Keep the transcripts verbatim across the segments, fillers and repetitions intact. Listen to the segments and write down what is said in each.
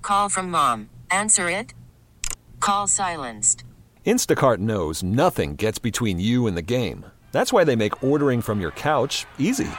call from mom. Answer it. Call silenced. Instacart knows nothing gets between you and the game. That's why they make ordering from your couch easy.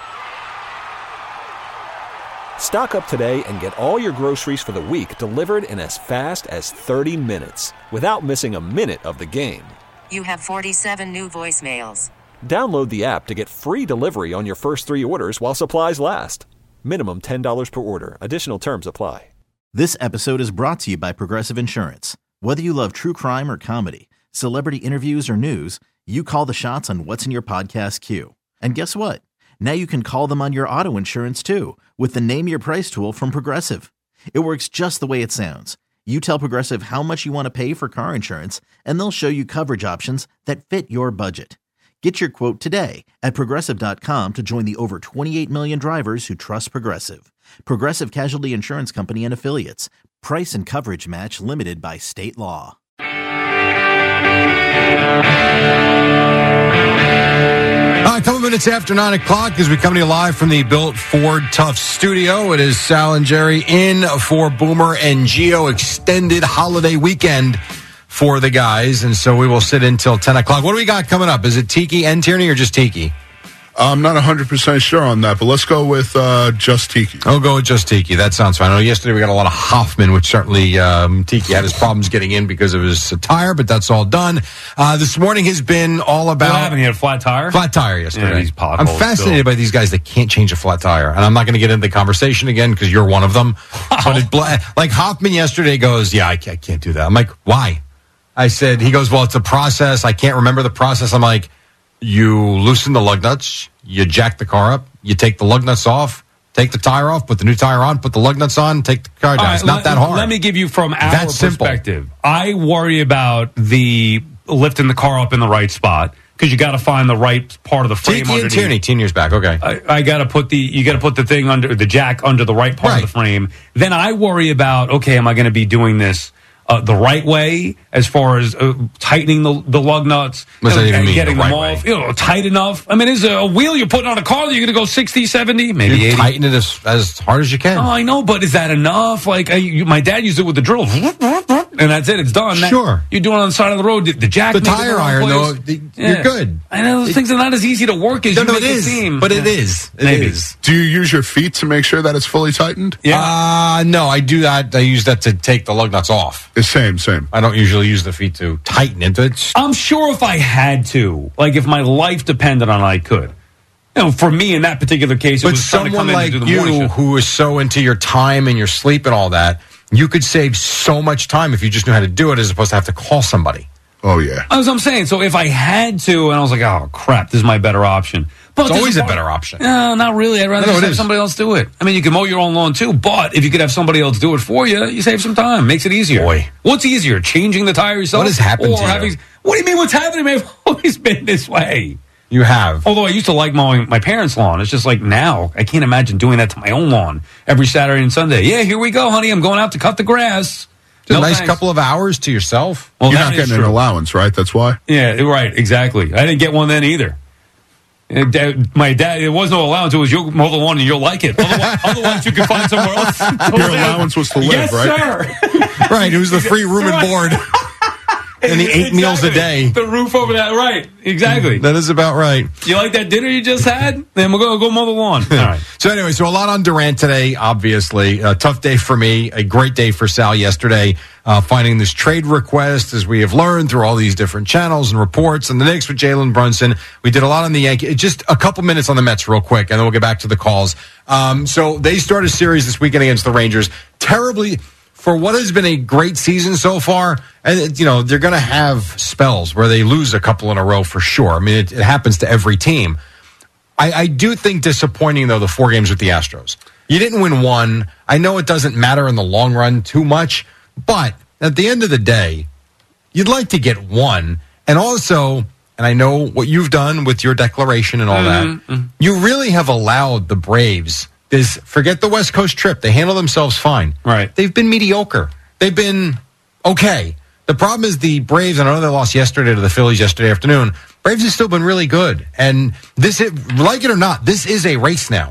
Stock up today and get all your groceries for the week delivered in as fast as thirty minutes without missing a minute of the game. You have forty-seven new voicemails. Download the app to get free delivery on your first three orders while supplies last. Minimum ten dollars per order. Additional terms apply. This episode is brought to you by Progressive Insurance. Whether you love true crime or comedy, celebrity interviews or news, you call the shots on what's in your podcast queue. And guess what? Now you can call them on your auto insurance too with the Name Your Price tool from Progressive. It works just the way it sounds. You tell Progressive how much you want to pay for car insurance, and they'll show you coverage options that fit your budget. Get your quote today at Progressive dot com to join the over twenty-eight million drivers who trust Progressive. Progressive Casualty Insurance Company and Affiliates. Price and coverage match limited by state law. Uh, a couple minutes after nine o'clock as we come to you live from the Built Ford Tough studio. It is Sal and Jerry in for Boomer and Gio extended holiday weekend for the guys. And so we will sit until ten o'clock. What do we got coming up? Is it Tiki and Tierney or just Tiki? I'm not one hundred percent sure on that, but let's go with uh, just Tiki. I'll go with just Tiki. That sounds fine. I know yesterday we got a lot of Hoffman, which certainly um, Tiki had his problems getting in because of his tire, but that's all done. Uh, this morning has been all about... What happened? He had a flat tire? Flat tire yesterday. Yeah, these I'm fascinated still. by these guys that can't change a flat tire. And I'm not going to get into the conversation again because you're one of them. But it, like Hoffman yesterday goes, yeah, I can't, I can't do that. I'm like, why? I said, he goes, well, it's a process. I can't remember the process. I'm like, you loosen the lug nuts, you jack the car up, you take the lug nuts off, take the tire off, put the new tire on, put the lug nuts on, take the car down. Right, it's not let, that hard. Let me give you from our That's perspective. Simple. I worry about the lifting the car up in the right spot because you got to find the right part of the frame. Tiki and Tierney, ten years back. Okay, I, I got to put the you got to put the thing under the jack under the right part right. of the frame. Then I worry about okay, am I going to be doing this Uh, the right way as far as uh, tightening the, the lug nuts What's that even and mean, getting the them right off, way? you know, tight enough. I mean, is a wheel you're putting on a car that you're going to go sixty, seventy, maybe you eighty? Tighten it as, as hard as you can. Oh, I know, but is that enough? Like, I, you, my dad used it with the drill, and that's it. It's done. Sure. That, you're doing it on the side of the road. The, the jack, the tire the iron, place. though, the, yeah. you're good. I know those it, things are not as easy to work as no, you no, make it it is, seem. but yeah. it is. It Maybe. is. Do you use your feet to make sure that it's fully tightened? Yeah. Uh, no, I do that. I use that to take the lug nuts off. The same, same. I don't usually use the feet to tighten it. It's, I'm sure if I had to, like if my life depended on it, I could. You know, for me in that particular case, it but was trying to come someone in like and do the morning you shift. who is so into your time and your sleep and all that, you could save so much time if you just knew how to do it as opposed to have to call somebody. Oh, yeah. That's what I'm saying. So if I had to, and I was like, oh, crap, this is my better option. But It's always a a better option. No, not really. I'd rather No, just it have is. somebody else do it. I mean, you can mow your own lawn too, but if you could have somebody else do it for you, you save some time. Makes it easier. Boy. What's easier, changing the tire yourself? What has happened or to you? having, What do you mean what's happened to me? I've always been this way. You have. Although I used to like mowing my parents' lawn. It's just like now, I can't imagine doing that to my own lawn every Saturday and Sunday. Yeah, here we go, honey. I'm going out to cut the grass. Just No a nice thanks. couple of hours to yourself. Well, You're that not is getting true. an allowance, right? That's why? Yeah, right, exactly. I didn't get one then either. Uh, dad, my dad, there was no allowance. It was you'll mow the lawn and you'll like it. Otherwise, otherwise you could find somewhere else. Your allowance was to live, yes, right? Sir. Right, it was the free room and board. And the eight Exactly. meals a day. The roof over that, right? Exactly. That is about right. You like that dinner you just had? Then we're going to go mow the lawn. All right. So anyway, so a lot on Durant today, obviously. A tough day for me, a great day for Sal yesterday, uh, finding this trade request, as we have learned through all these different channels and reports. And the Knicks with Jalen Brunson. We did a lot on the Yankees. Just a couple minutes on the Mets real quick, and then we'll get back to the calls. Um, so they start a series this weekend against the Rangers. Terribly... For what has been a great season so far, and you know, they're going to have spells where they lose a couple in a row for sure. I mean, it, it happens to every team. I, I do think disappointing, though, the four games with the Astros. You didn't win one. I know it doesn't matter in the long run too much, but at the end of the day, you'd like to get one. And also, and I know what you've done with your declaration and all Mm-hmm. that, you really have allowed the Braves This forget the West Coast trip. They handle themselves fine. Right. They've been mediocre. They've been okay. The problem is the Braves, and I know they lost yesterday to the Phillies yesterday afternoon. Braves have still been really good. And this, like it or not, this is a race now.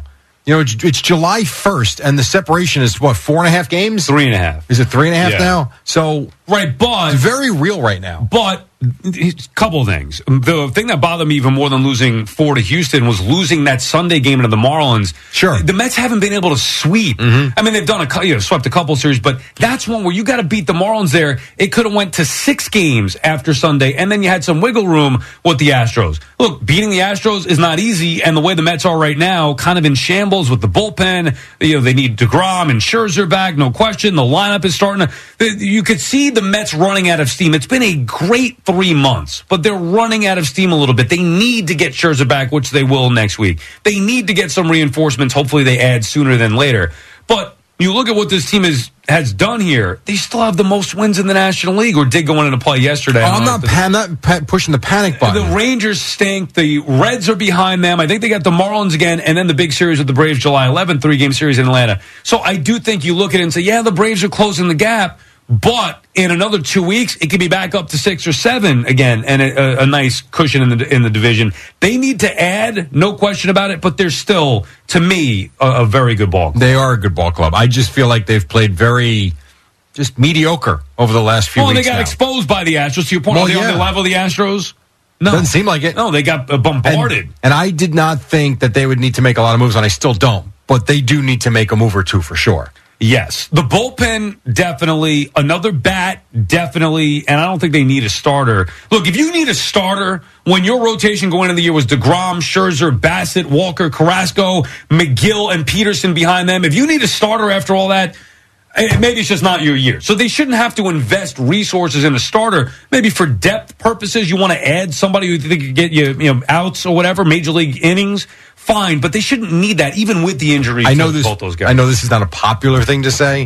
You know, it's, it's July first, and the separation is, what, four and a half games? Three and a half. Is it three and a half Yeah. now? So, Right, but it's very real right now. But a couple of things. The thing that bothered me even more than losing four to Houston was losing that Sunday game to the Marlins. Sure. The Mets haven't been able to sweep. Mm-hmm. I mean, they've done a cou- you know, swept a couple series, but that's one where you got to beat the Marlins there. It could have went to six games after Sunday, and then you had some wiggle room with the Astros. Look, beating the Astros is not easy, and the way the Mets are right now, kind of in shambles with the bullpen. You know, they need DeGrom and Scherzer back, no question. The lineup is starting to. You could see the Mets running out of steam. It's been a great three months, but they're running out of steam a little bit. They need to get Scherzer back, which they will next week. They need to get some reinforcements. Hopefully they add sooner than later. But you look at what this team is, has done here. They still have the most wins in the National League, or did go into play yesterday. Oh, I'm not, pa- I'm not pa- pushing the panic button. The Rangers stink. The Reds are behind them. I think they got the Marlins again, and then the big series with the Braves July eleventh, three-game series in Atlanta. So I do think you look at it and say, yeah, the Braves are closing the gap, but in another two weeks, it could be back up to six or seven again, and a, a nice cushion in the in the division. They need to add, no question about it, but they're still, to me, a, a very good ball club. They are a good ball club. I just feel like they've played very, just mediocre over the last few well, weeks they got now. exposed by the Astros. To your point, Well, are they yeah. on the level of the Astros? No. Doesn't seem like it. No, they got uh, bombarded. And, and I did not think that they would need to make a lot of moves, and I still don't. But they do need to make a move or two for sure. Yes. The bullpen, definitely. Another bat, definitely. And I don't think they need a starter. Look, if you need a starter, when your rotation going into the year was DeGrom, Scherzer, Bassett, Walker, Carrasco, McGill, and Peterson behind them, if you need a starter after all that, maybe it's just not your year. So they shouldn't have to invest resources in a starter. Maybe for depth purposes, you want to add somebody who you think could get you, you know, outs or whatever, major league innings. Fine, but they shouldn't need that, even with the injuries. I know to this. both those guys. I know this is not a popular thing to say,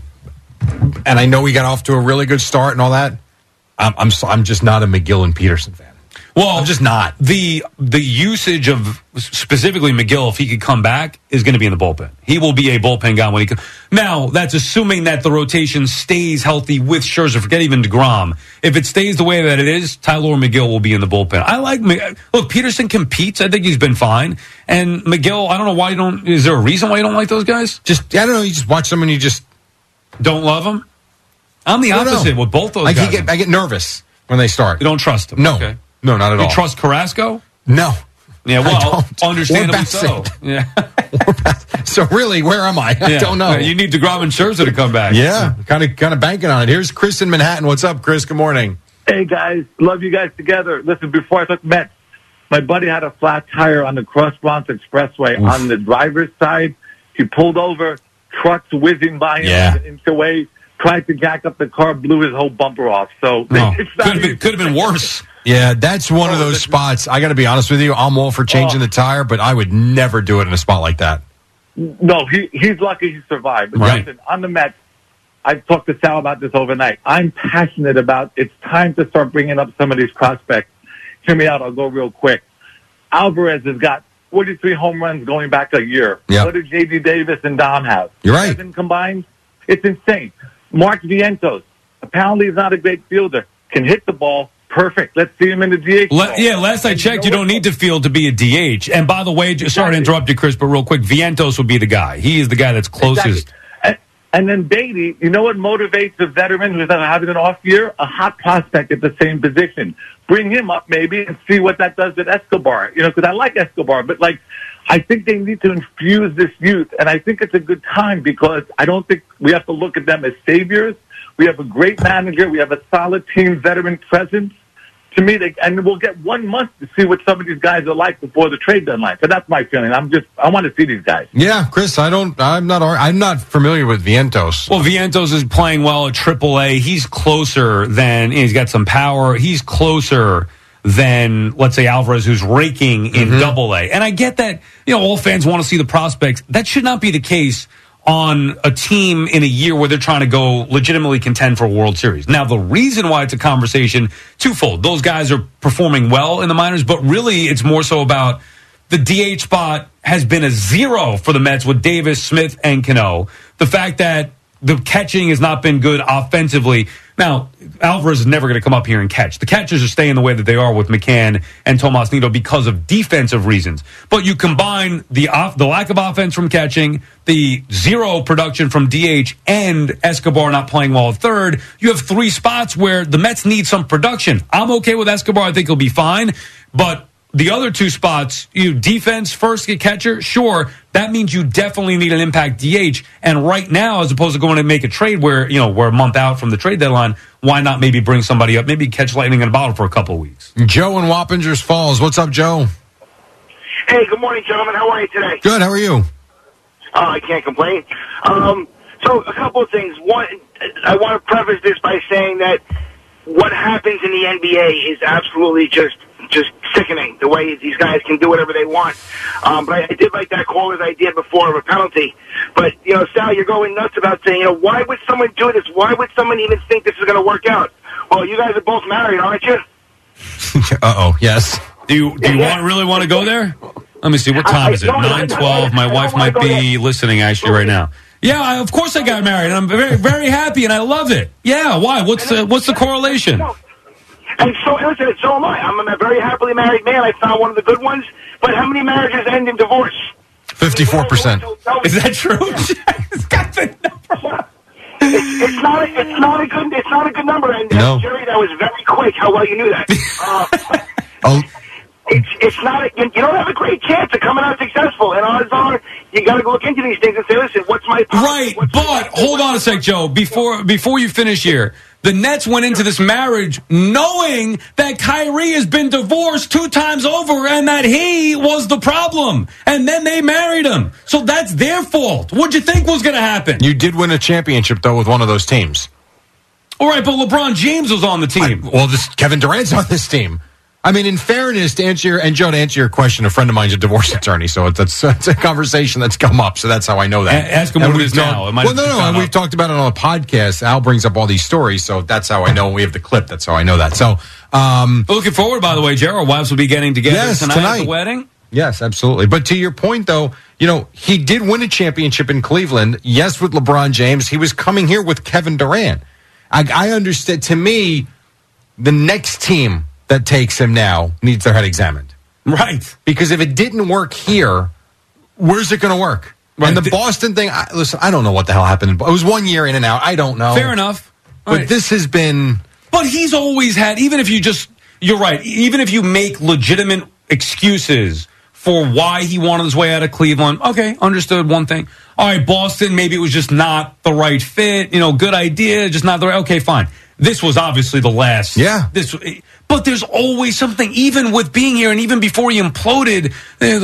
and I know we got off to a really good start and all that. I'm I'm, so, I'm just not a McGill and Peterson fan. Well, I'm just not. The the usage of specifically McGill, if he could come back, is going to be in the bullpen. He will be a bullpen guy when he comes. Now, that's assuming that the rotation stays healthy with Scherzer. Forget even DeGrom. If it stays the way that it is, Tyler McGill will be in the bullpen. I like look, Peterson competes. I think he's been fine. And McGill, I don't know why you don't. Is there a reason why you don't like those guys? Just I don't know. You just watch them and you just don't love them. I'm the opposite with both those I guys. get I get nervous when they start. You don't trust them. No. Okay. No, not at all. You trust Carrasco? No. Yeah, I well, don't. understandably Or so. Bassett. Yeah. So really, where am I? I Yeah. don't know. You need DeGrom and Scherzer to come back. Yeah, kind of kind of banking on it. Here's Chris in Manhattan. What's up, Chris? Good morning. Hey, guys. Love you guys together. Listen, before I took Mets, my buddy had a flat tire on the Cross Bronx Expressway Oof. on the driver's side. He pulled over, trucks whizzing by him Yeah. an inch away, tried to jack up the car, blew his whole bumper off. So No. it's Could not have been, easy. could have been worse. Yeah, that's one of Oh, those this is- spots. I got to be honest with you. I'm all for changing Oh. the tire, but I would never do it in a spot like that. No, he he's lucky he survived. But Right. listen, on the Mets, I've talked to Sal about this overnight. I'm passionate about it's time to start bringing up some of these prospects. Hear me out. I'll go real quick. Alvarez has got forty-three home runs going back a year. Yeah. What did J D Davis and Dom have? You're right. Seven combined? It's insane. Mark Vientos, apparently he's not a great fielder, can hit the ball. Perfect. Let's see him in the D H. Le- yeah, last I And checked, you you know don't what? need to field to be a D H. And by the way, just, sorry to Exactly. interrupt you, Chris, but real quick, Vientos would be the guy. He is the guy that's closest. Exactly. And, and then Beatty, you know what motivates a veteran who's having an off year? A hot prospect at the same position. Bring him up maybe and see what that does with Escobar. You know, because I like Escobar, but like, I think they need to infuse this youth, and I think it's a good time because I don't think we have to look at them as saviors. We have a great manager. We have a solid team, veteran presence. To me, they, and we'll get one month to see what some of these guys are like before the trade deadline. So that's my feeling. I'm just, I want to see these guys. Yeah, Chris, I don't. I'm not. I'm not familiar with Vientos. Well, Vientos is playing well at triple A. He's closer than, he's got some power. He's closer than, let's say, Alvarez, who's raking in double A. And I get that, you know, all fans want to see the prospects. That should not be the case on a team in a year where they're trying to go legitimately contend for a World Series. Now, the reason why it's a conversation, twofold. Those guys are performing well in the minors, but really it's more so about the D H spot has been a zero for the Mets with Davis, Smith, and Cano. The fact that the catching has not been good offensively. Now, Alvarez is never going to come up here and catch. The catchers are staying the way that they are with McCann and Tomas Nido because of defensive reasons. But you combine the off, the lack of offense from catching, the zero production from D H, and Escobar not playing well at third, you have three spots where the Mets need some production. I'm okay with Escobar. I think he'll be fine. But the other two spots, you defense, first get catcher, sure, that means you definitely need an impact D H. And right now, as opposed to going to make a trade where, you know, we're a month out from the trade deadline, why not maybe bring somebody up, maybe catch lightning in a bottle for a couple of weeks? Joe in Wappingers Falls. What's up, Joe? Hey, good morning, gentlemen. How are you today? Good. How are you? Oh, I can't complain. Um, so a couple of things. One, I want to preface this by saying that what happens in the N B A is absolutely just just sickening, the way these guys can do whatever they want. Um, but I, I did like that caller's idea before of a penalty. But, you know, Sal, you're going nuts about saying, you know, why would someone do this? Why would someone even think this is going to work out? Well, you guys are both married, aren't you? Uh-oh, yes. Do you, do you Yeah. want, really want to go there? Let me see. What time I- is it? no, no, nine no, twelve. no, My I wife don't wanna might go be there. listening, actually, right now. Yeah, I, of course I got married, and I'm very, very happy, and I love it. Yeah, why? What's the, what's the correlation? No. And so, listen, so am I. I'm a very happily married man. I found one of the good ones. But how many marriages end in divorce? fifty-four percent. Is that true? It's got the number. It's, it's not. A, it's not a good. It's not a good number. And No. uh, Jerry, that was very quick. How well you knew that. Uh, Oh, it's it's not. A, you, you don't have a great chance of coming out successful. And odds are, you got to go look into these things and say, listen, what's my policy? Right, What's but hold on a sec, Joe. Before before you finish here, the Nets went into this marriage knowing that Kyrie has been divorced two times over and that he was the problem. And then they married him. So that's their fault. What'd you think was going to happen? you did win a championship, though, with one of those teams. All right, but LeBron James was on the team. I- well, this Kevin Durant's on this team. I mean, in fairness, to answer your, and Joe, to answer your question, a friend of mine's a divorce attorney, so it's, it's, it's a conversation that's come up, so that's how I know that. A- ask him And what it we've is known- now. It might well, have no, just no, gone and up. we've talked about it on a podcast. Al brings up all these stories, so that's how I know. We have the clip. That's how I know that. So, um, Looking forward, by the way, Gerald. Wives will be getting together Yes, tonight, tonight. at the wedding. yes, absolutely. But to your point, though, you know, he did win a championship in Cleveland. Yes, with LeBron James. He was coming here with Kevin Durant. I, I understand. To me, the next team that takes him now needs their head examined. Right. Because if it didn't work here, where's it going to work? Right. And the Boston thing, I, listen, I don't know what the hell happened. It was one year in and out. I don't know. Fair enough. All But right. this has been... But he's always had, even if you just, you're right, even if you make legitimate excuses for why he wanted his way out of Cleveland, okay, understood one thing. All right, Boston, maybe it was just not the right fit, you know, good idea, just not the right, okay, fine. This was obviously the last. Yeah. This, but there's always something, even with being here and even before he imploded,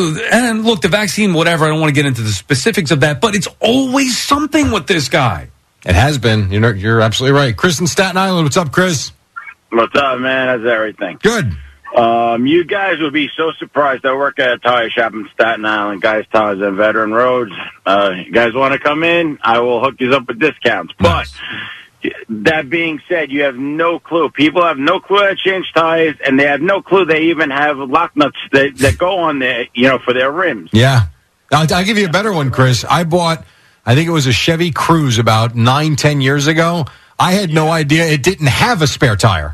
and look, the vaccine, whatever, I don't want to get into the specifics of that, but it's always something with this guy. It has been. You're, you're absolutely right. Chris in Staten Island. What's up, Chris? What's up, man? How's everything? Good. Um, you guys would be so surprised. I work at a tire shop in Staten Island, Guys Tires and Veteran Roads. Uh, you guys want to come in? I will hook you up with discounts. Nice. But that being said, you have no clue. People have no clue how to change tires, and they have no clue they even have lock nuts that, that go on there, you know, for their rims. Yeah. I'll, I'll give you a better one, Chris. I bought, I think it was a Chevy Cruze about nine, ten years ago. I had no idea it didn't have a spare tire.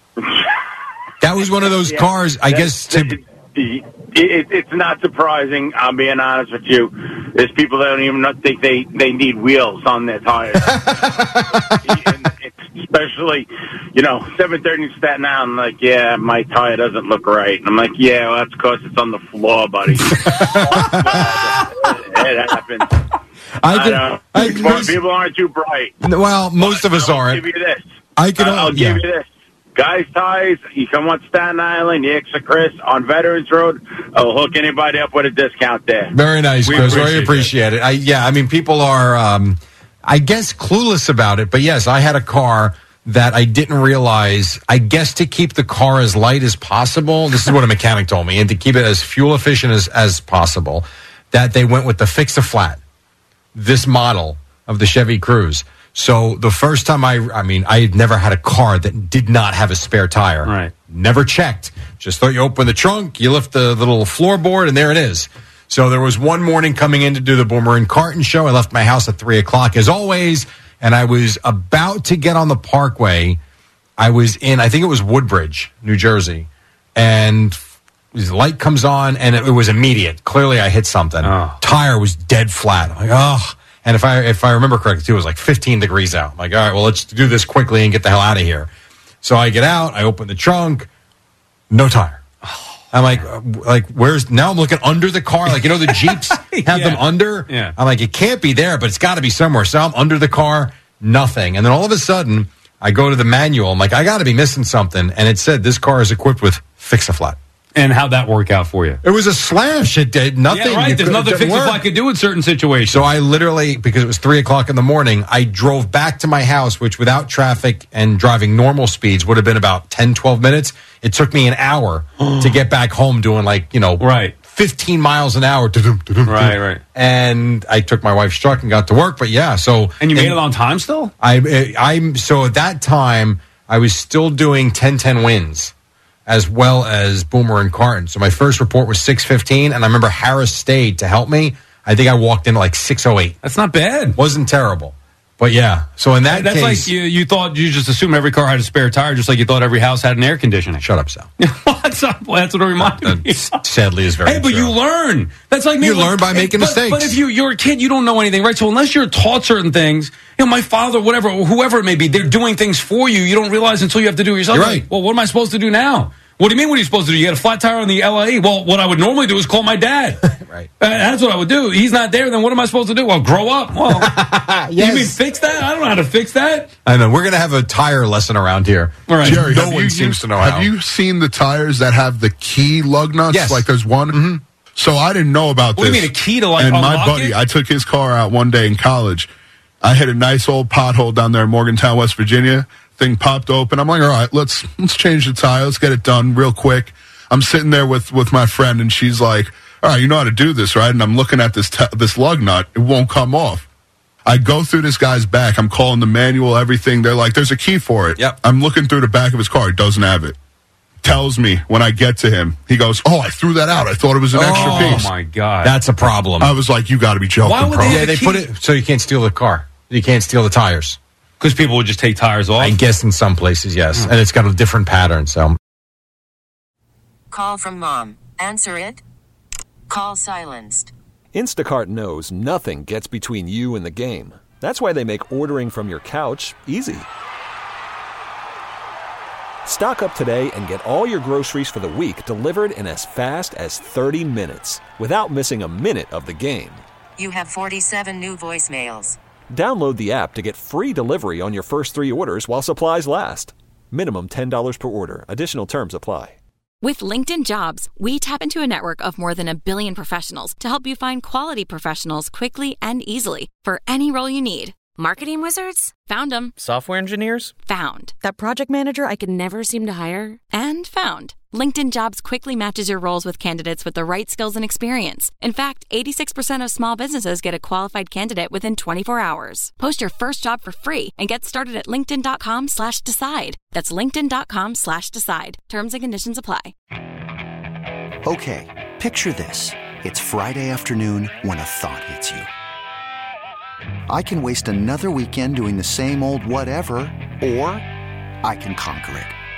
That was one of those Yeah, cars, I that's- guess, to... It, it, it's not surprising. I'm being honest with you. There's people that don't even not think they, they need wheels on their tires. And it's especially, you know, seven thirty in Staten Island. Like, yeah, my tire doesn't look right. And I'm like, yeah, well, that's because it's on the floor, buddy. It happens. I I can, know. I, Smart Chris, people aren't too bright. well, most of us I'll aren't. give you this. I can, I'll yeah. give you this. Guys Ties, you come on Staten Island, you exit Chris on Veterans Road. I'll hook anybody up with a discount there. Very nice, We Chris. appreciate Very appreciate it. I, yeah, I mean, people are, um, I guess, clueless about it. But yes, I had a car that I didn't realize, I guess, to keep the car as light as possible. This is what a mechanic told me, and to keep it as fuel efficient as, as possible, that they went with the Fix-A-Flat, this model of the Chevy Cruze. So the first time I, I mean, I had never had a car that did not have a spare tire. Right. Never checked. Just thought you open the trunk, you lift the, the little floorboard, and there it is. So there was one morning coming in to do the Boomer and Carton show. I left my house at three o'clock. As always, and I was about to get on the Parkway. I was in, I think it was Woodbridge, New Jersey, and the light comes on, and it, it was immediate. Clearly, I hit something. Oh. Tire was dead flat. I'm like, oh. And if I if I remember correctly, too, it was like fifteen degrees out. I'm like, all right, well, let's do this quickly and get the hell out of here. So I get out, I open the trunk, no tire. I'm like, uh, like, where's, now I'm looking under the car. Like, you know, the Jeeps have Yeah. them under. Yeah. I'm like, it can't be there, but it's got to be somewhere. So I'm under the car, nothing. And then all of a sudden, I go to the manual. I'm like, I got to be missing something. And it said, this car is equipped with Fix-A-Flat. And how'd that work out for you? It was a slash. It did nothing. Yeah, right. You There's could- nothing it didn't Fix-A-Flat work. could do in certain situations. So I literally, because it was three o'clock in the morning, I drove back to my house, which without traffic and driving normal speeds would have been about ten, twelve minutes. It took me an hour to get back home doing like, you know, right. fifteen miles an hour. Right, right. And I took my wife's truck and got to work. But yeah, so. And you made it on time still? I, I'm, so at that time, I was still doing ten ten wins, as well as Boomer and Carton. So my first report was six fifteen, and I remember Harris stayed to help me. I think I walked in at like six oh eight. That's not bad. Wasn't terrible. But yeah, so in that That's case... like you, you thought, you just assumed every car had a spare tire, just like you thought every house had an air conditioning. Shut up, Sal. That's, not, that's what it reminded me. That sadly is very Hey, but true. you learn. That's like me. You Like, learn by making but, mistakes. But if you, you're a kid, you don't know anything, right? So unless you're taught certain things, you know, my father, whatever, whoever it may be, they're doing things for you. You don't realize until you have to do it yourself. You're right. Like, well, what am I supposed to do now? What do you mean what are you supposed to do? You got a flat tire on the L A? Well, what I would normally do is call my dad. Right. Uh, that's what I would do. He's not there, then what am I supposed to do? Well, grow up. Well, Yes. you mean fix that? I don't know how to fix that. I know. We're going to have a tire lesson around here. All right. Jerry, No have one you, seems to know Have how. you seen the tires that have the key lug nuts? Yes. Like there's one. Mm-hmm. So I didn't know about What do this. you mean, a key to, like, And my unlock buddy, it? I took his car out one day in college. I hit a nice old pothole down there in Morgantown, West Virginia. Thing popped open. I'm like, all right, let's let's change the tire. Let's get it done real quick. I'm sitting there with, with my friend, and she's like, all right, you know how to do this, right? And I'm looking at this t- this lug nut. It won't come off. I go through this guy's back. I'm calling the manual, everything. They're like, there's a key for it. Yep. I'm looking through the back of his car. He doesn't have it. Tells me when I get to him, he goes, oh, I threw that out. I thought it was an extra Oh, piece. my God. That's a problem. I was like, you got to be joking, Why would bro. they- yeah, they put it so you can't steal the car. You can't steal the tires. Because people would just take tires off. I guess in some places, yes. And it's got a different pattern, so. Call from mom. Answer it. Call silenced. Instacart knows nothing gets between you and the game. That's why they make ordering from your couch easy. Stock up today and get all your groceries for the week delivered in as fast as thirty minutes without missing a minute of the game. You have forty-seven new voicemails. Download the app to get free delivery on your first three orders while supplies last. Minimum ten dollars per order. Additional terms apply. With LinkedIn Jobs, we tap into a network of more than a billion professionals to help you find quality professionals quickly and easily for any role you need. Marketing wizards? Found them. Software engineers? Found. That project manager I could never seem to hire? And found. LinkedIn Jobs quickly matches your roles with candidates with the right skills and experience. In fact, eighty-six percent of small businesses get a qualified candidate within twenty-four hours. Post your first job for free and get started at linkedin.com slash decide. That's linkedin.com slash decide. Terms and conditions apply. Okay, picture this. It's Friday afternoon when a thought hits you. I can waste another weekend doing the same old whatever, or I can conquer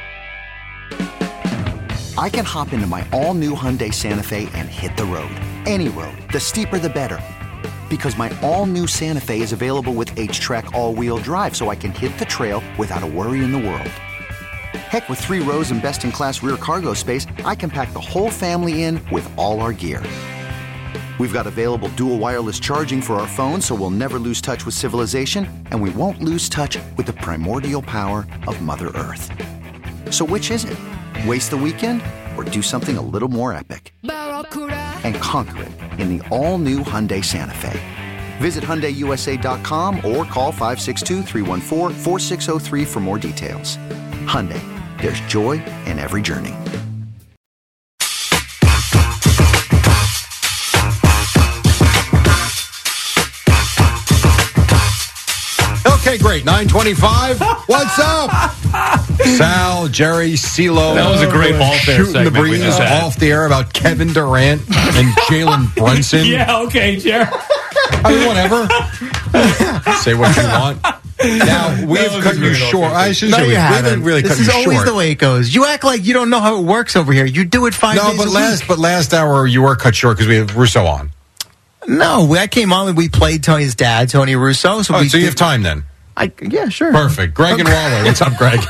it. I can hop into my all-new Hyundai Santa Fe and hit the road. Any road. The steeper, the better. Because my all-new Santa Fe is available with H-Track all-wheel drive, so I can hit the trail without a worry in the world. Heck, with three rows and best-in-class rear cargo space, I can pack the whole family in with all our gear. We've got available dual wireless charging for our phones, so we'll never lose touch with civilization, and we won't lose touch with the primordial power of Mother Earth. So which is it? Waste the weekend or do something a little more epic? And conquer it in the all-new Hyundai Santa Fe. Visit Hyundai U S A dot com or call five six two, three one four, four six zero three for more details. Hyundai, there's joy in every journey. Okay, great. nine twenty-five. What's up? Sal, Jerry, CeeLo. That was a great ball fair shooting the segment we breeze just had. off the air about Kevin Durant and Jalen Brunson. Yeah, okay, Jerry. I mean, whatever. Say what you want. Now, we have cut you short. I should No, say you we, we haven't. didn't really this cut is you always short. the way it goes. You act like you don't know how it works over here. You do it five no, days but a last week. but last hour you were cut short because we have Russo on. No, we- I came on and we played Tony's dad, Tony Russo. So, Oh, we so you did- have time then. I, yeah, sure. Perfect. Greg and Waller. What's up, Greg?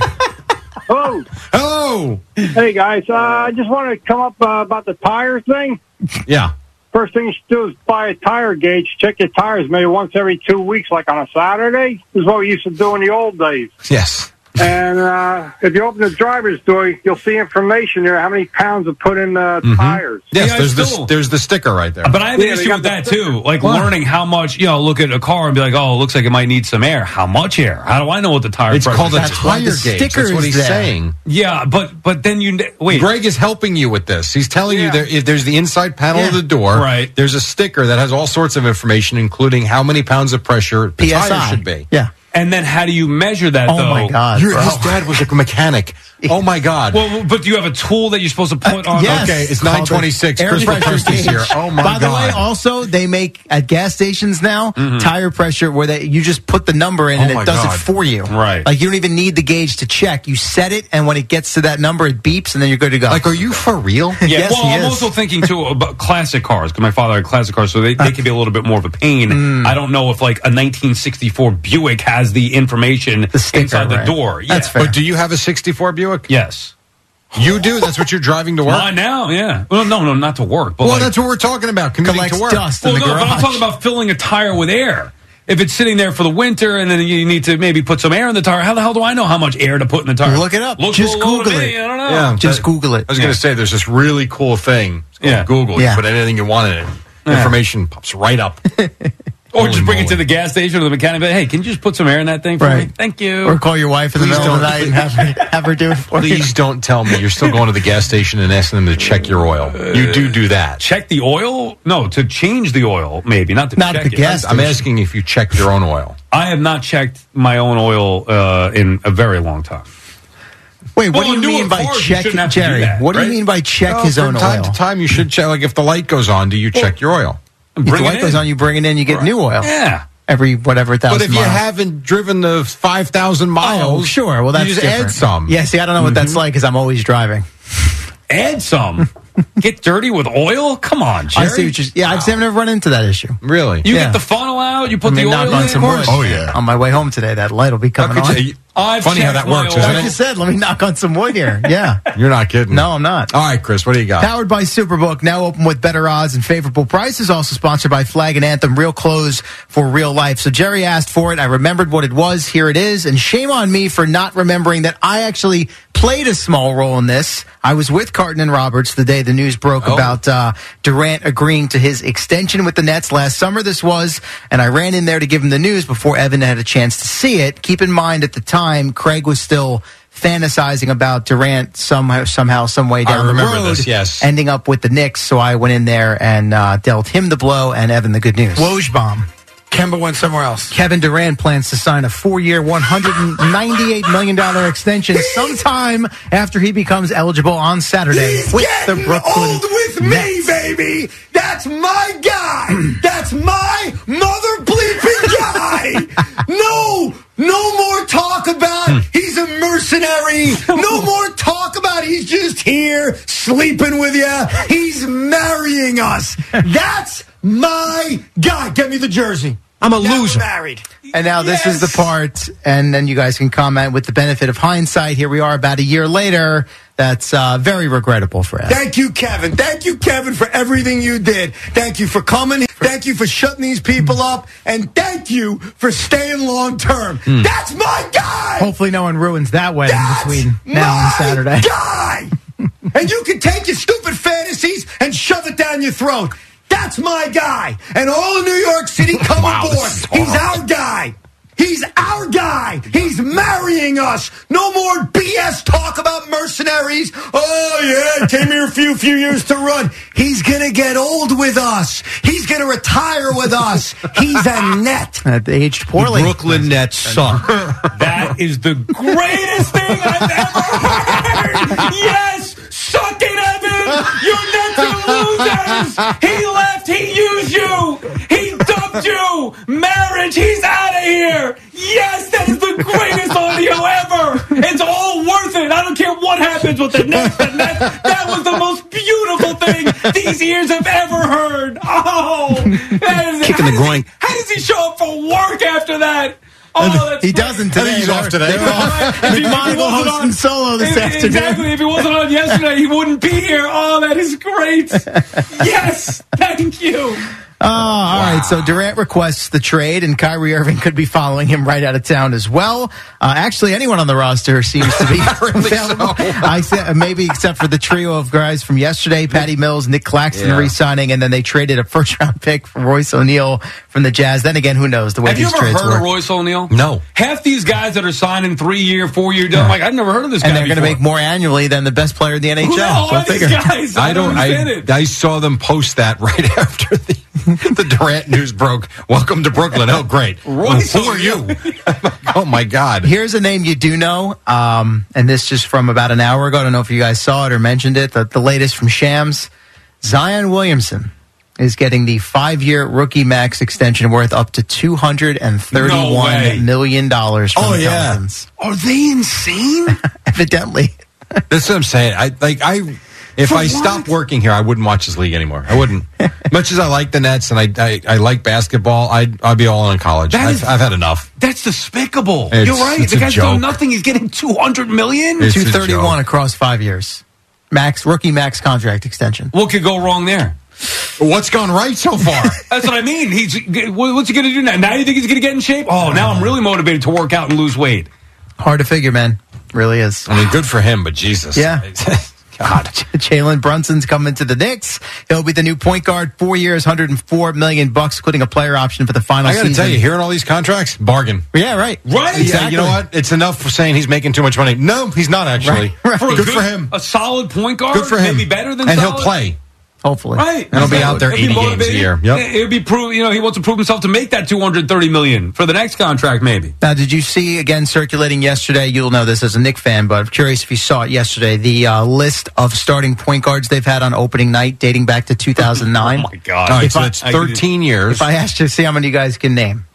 Hello. Hello. Hey, guys. Uh, I just want to come up uh, about the tire thing. Yeah. First thing you should do is buy a tire gauge. Check your tires maybe once every two weeks, like on a Saturday. This is what we used to do in the old days. Yes. And uh, if you open the driver's door, you'll see information there, how many pounds are put in the Mhm. tires. Yes, Yeah, there's still- the there's the sticker right there. But I have an Yeah, they issue got with the that sticker. too. Like What? learning how much, you know, look at a car and be like, oh, it looks like it might need some air. How much air? How do I know what the tire It's pressure called a is? That's why tire the gauge. sticker That's what is he's there. saying. Yeah, but but then you wait. Greg is helping you with this. He's telling you Yeah. there, if there's the inside panel Yeah. of the door. Right. There's a sticker that has all sorts of information, including how many pounds of pressure the P S I tire should be. Yeah. And then how do you measure that? Oh though? my God, Your- bro. his dad was a mechanic. Oh my God. Well, but do you have a tool that you're supposed to put on? Yes. Okay, it's Called nine twenty-six. air Chris pressure Presty's gauge. here. Oh my By the God. way, also they make at gas stations now tire pressure where they you just put the number in Oh and my it does God. it for you. Right. Like you don't even need the gauge to check. You set it, and when it gets to that number, it beeps, and then you're good to go. Like, are you for real? Yeah, Yes, well, he I'm is. also thinking too about classic cars because my father had classic cars, so they, they can be a little bit more of a pain. Mm. I don't know if like a nineteen sixty-four Buick has the information The sticker, inside the right. door. Yeah. That's fair. But do you have a sixty-four Buick? Yes. You do? That's what you're driving to work? Mine now, yeah. Well, no, no, not to work. But Well, like, that's what we're talking about. Committing Collects to work. dust in well, the no, but I'm garage. talking about filling a tire with air. If it's sitting there for the winter and then you need to maybe put some air in the tire, how the hell do I know how much air to put in the tire? Look it up. Looks Just a little low to Google me, it. I don't know. Yeah, Just that- Google it. I was going Yeah. to say there's this really cool thing. It's called Yeah. Google. Yeah. You put anything you want in it. Yeah. Information pops right up. Or just Holy bring it moly. to the gas station or the mechanic. But hey, can you just put some air in that thing for me? Right. Thank you. Or call your wife in the Please middle of the don't. night and have her, have her do it for you. Please don't tell me you're still going to the gas station and asking them to check your oil. You do do that. Check the oil? No, to change the oil, maybe not to Not check at the it. gas I'm asking if you check your own oil. I have not checked my own oil uh, in a very long time. Wait, what Well, do you newer mean by cars, you check, shouldn't have to do Jerry? that, what do right? you mean by check Well, his from own time oil? to time, you should check. Like if the light goes on, do you check your oil? If Bring the it light goes in. on, you bring it in, you get new oil. Yeah. Every whatever thousand But if you miles. haven't driven the five thousand miles, Oh, sure. Well, that's you just different. add some. Yeah, see, I don't know what that's like because I'm always driving. Add some. Get dirty with oil? Come on, Jerry. I see what you're. Yeah, I've never run into that issue. Really? You Yeah. get the funnel out, you I put mean, the knock oil on in. some wood. Oh, yeah. On my way home today, that light will be How coming could on. you- I've Funny how checked that works, my isn't oil. Like you said, let me knock on some wood here. Yeah. You're not kidding. No, I'm not. All right, Chris, what do you got? Powered by Superbook, now open with better odds and favorable prices. Also sponsored by Flag and Anthem, real clothes for real life. So Jerry asked for it. I remembered what it was. Here it is. And shame on me for not remembering that I actually played a small role in this. I was with Carton and Roberts the day the news broke Oh. about uh, Durant agreeing to his extension with the Nets last summer. This was, and I ran in there to give him the news before Evan had a chance to see it. Keep in mind at the time, Craig was still fantasizing about Durant somehow, somehow, some way I down the remember road, this, yes. ending up with the Knicks. So I went in there and uh, dealt him the blow, and Evan the good news. Woj bomb. Kemba went somewhere else. Kevin Durant plans to sign a four-year, one hundred ninety-eight million dollars extension sometime after he becomes eligible on Saturday He's with the getting Brooklyn old with me, Nets. baby. That's my guy. That's my mother bleeping guy. No, no more talk about he's a mercenary. No more talk about he's just here sleeping with you. He's marrying us. That's my guy. Get me the jersey. I'm a Now loser. we're married. And now this is the part, and then you guys can comment with the benefit of hindsight. Here we are about a year later. That's uh, very regrettable for us. Thank you, Kevin. Thank you, Kevin, for everything you did. Thank you for coming. Thank you for shutting these people up. And thank you for staying long term. That's my guy. Hopefully no one ruins that wedding That's between now and Saturday. Guy. And you can take your stupid fantasies and shove it down your throat. That's my guy. And all of New York City, come Wow, aboard. this is He's horrible. our guy. He's our guy. He's marrying us. No more B S talk about mercenaries. Oh, yeah, came here a few few years to run. He's going to get old with us. He's going to retire with us. He's a net. Uh, they aged poorly. Brooklyn Nets suck. That is the greatest thing I've ever heard. Yes, suck it, Evan. You're Nets are losers. He left. He used you. He dumped you. Marriage. He's out of here. Yes, happens with the Nets, the Nets, that was the most beautiful thing these ears have ever heard. Oh, kicking the groin. He, how does he show up for work after that? Oh, that's he funny. doesn't today. I think he's off today. McMonagle hosting solo this afternoon. Exactly. If he wasn't on yesterday, he wouldn't be here. Oh, that is great. Yes. Thank you. Oh, all wow. right. So Durant requests the trade, and Kyrie Irving could be following him right out of town as well. Uh, actually, anyone on the roster seems to be really available. So. I said maybe except for the trio of guys from yesterday: Patty Mills, Nick Claxton yeah. re-signing, and then they traded a first-round pick for Royce O'Neal from the Jazz. Then again, who knows the way Have these you ever trades heard work. of Royce O'Neal? No. Half these guys that are signing three-year, four-year deals, I'm like, I've never heard of this guy. And they're going to before. make more annually than the best player in the N H L. Who the hell Go are figure. these guys? I, I don't. don't understand I, it. I saw them post that right after the the Durant news broke. Welcome to Brooklyn. Oh, great. Royce Who are you? Oh my God. Here's a name you do know, um, and this just from about an hour ago. I don't know if you guys saw it or mentioned it. The, the latest from Shams, Zion Williamson is getting the five-year rookie max extension worth up to two hundred thirty-one no million dollars from oh, the yeah. Pelicans. Are they insane? Evidently. That's what I'm saying. I like I. If For I what? stopped working here, I wouldn't watch this league anymore. I wouldn't. Much as I like the Nets and I I, I like basketball, I'd I'd be all in college. That I've, is- I've had enough. That's despicable. It's- You're right. it's The a guy's joke. doing nothing. He's getting two hundred million dollars. It's a two thirty-one joke. across five years. Max rookie max contract extension. What could go wrong there? What's gone right so far? That's what I mean. He's what's he going to do now? Now you think he's going to get in shape? Oh, now I'm really motivated to work out and lose weight. Hard to figure, man. Really is. I mean, good for him, but Jesus. Yeah. God. Jalen Brunson's coming to the Knicks. He'll be the new point guard. Four years, one hundred four million bucks, including a player option for the final I got to season. tell you, hearing all these contracts, bargain. Yeah, right. Right. Yeah, Exactly. you know what? It's enough for saying he's making too much money. No, he's not actually. Right, right. For a Good for him. A solid point guard. Good for him. Maybe better than and solid. he'll play. Hopefully. Right. And he'll be out there He'll be eighty games a motivated. year. Yep. It'll be prove. You know, he wants to prove himself to make that two hundred thirty million for the next contract, maybe. Now, did you see, again, circulating yesterday, you'll know this as a Knicks fan, but I'm curious if you saw it yesterday, the uh, list of starting point guards they've had on opening night dating back to two thousand nine. Oh, my God. All right, If so I- it's thirteen years. If I asked you to see how many you guys can name.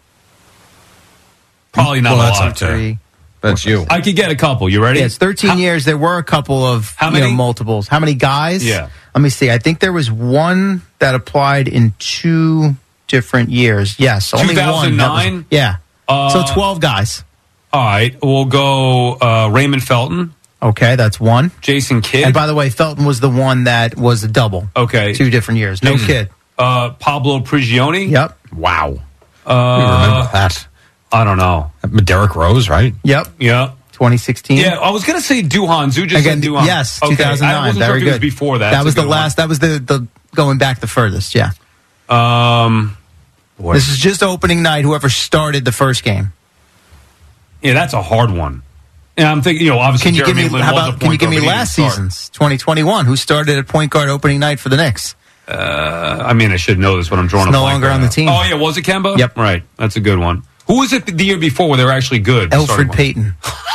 Probably not Well, a that's lot. up to- Three. That's you. I could get a couple. You ready? Yeah, it's thirteen How- years. There were a couple of How you know, many? multiples. How many guys? Yeah. Let me see. I think there was one that applied in two different years. Yes, only one. That was- two thousand nine? Yeah. Uh, so twelve guys. All right, we'll go uh, Raymond Felton, Okay, that's one. Jason Kidd. And by the way, Felton was the one that was a double. Okay. Two different years. No Mhm. kid. uh, Pablo Prigioni. Yep. Wow. Uh, remember that? I don't know. Derrick Rose, right? Yep. Yeah. twenty sixteen. Yeah, I was going to say Duhan. Zoo just Again, said Duhan. yes, Okay, two thousand nine. I wasn't Very sure if it good. was before that. That That's was a the good last. That was the, the going back the furthest. Yeah. one. Um, boy. This is just opening night. Whoever started the first game. Yeah, that's a hard one. And I'm thinking, you know, obviously, Can you Jeremy give me? Lin How was a about? Can you point give me guard, but he last didn't start. season's twenty twenty-one? Who started at point guard opening night for the Knicks? Uh, I mean, I should know this, but I'm drawing He's a no blank longer right on the now. team. Oh, yeah, was it Kemba? Yep. Right, that's a good one. Who was it the year before where they were actually good? Alfred Payton.